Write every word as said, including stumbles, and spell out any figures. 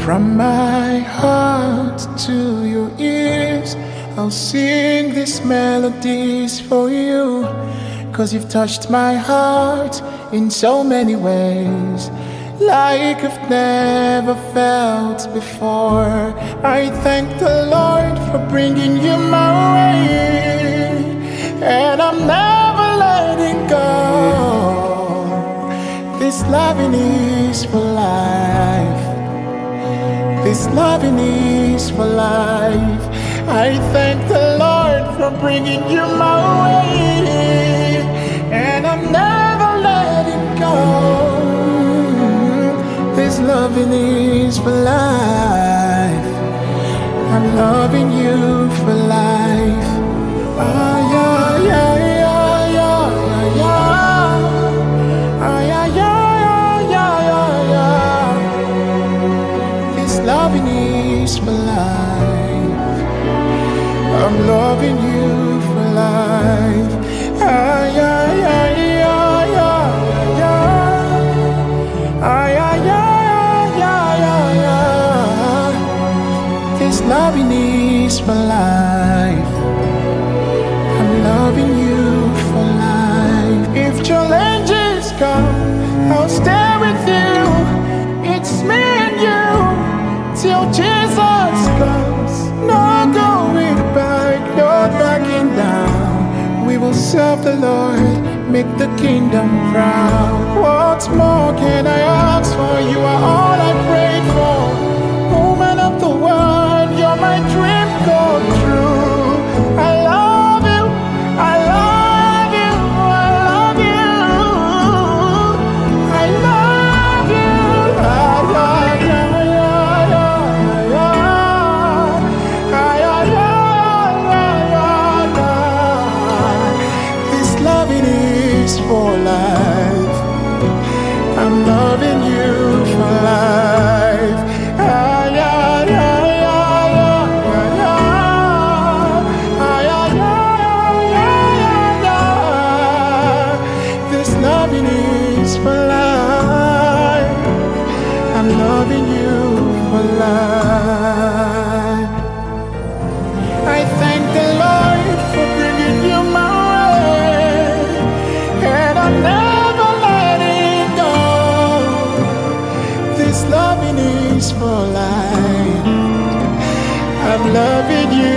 From my heart to your ears, I'll sing these melodies for you. 'Cause you've touched my heart in so many ways, like I've never felt before. I thank the Lord for bringing you my way, and I'm never letting go. This loving is for life. This loving is for life. I thank the Lord for bringing you my way, and I'm never letting go. This loving is for life. I'm loving you for life. Ah, yeah, yeah, yeah, yeah, yeah. Ah, yeah, yeah, yeah, yeah, yeah. This loving is for life. I'm loving you for life. Ah, yeah, yeah, yeah, yeah, yeah. Ah, yeah, yeah, yeah, yeah, yeah. This loving is for life. I'm loving you for life. If challenges come, I'll stay with you. It's me and you till Jesus comes. No going back, no backing down. We will serve the Lord, make the kingdom proud. What more can I ask for? You are all I prayed for. Woman of the world, you're my dream come true. I love you, I love you, I love you. I love you. Ah, yeah, yeah, yeah, yeah, yeah. Ah, yeah, yeah, yeah, yeah, yeah. This loving is for life. I'm loving you for life. Ah, yeah, yeah, yeah, yeah, yeah. Ah, yeah, yeah, yeah, yeah. This loving is for life. I'm loving you for life. I thank the Lord for bringing you my way, and I'm never letting go. This loving is for life. I'm loving you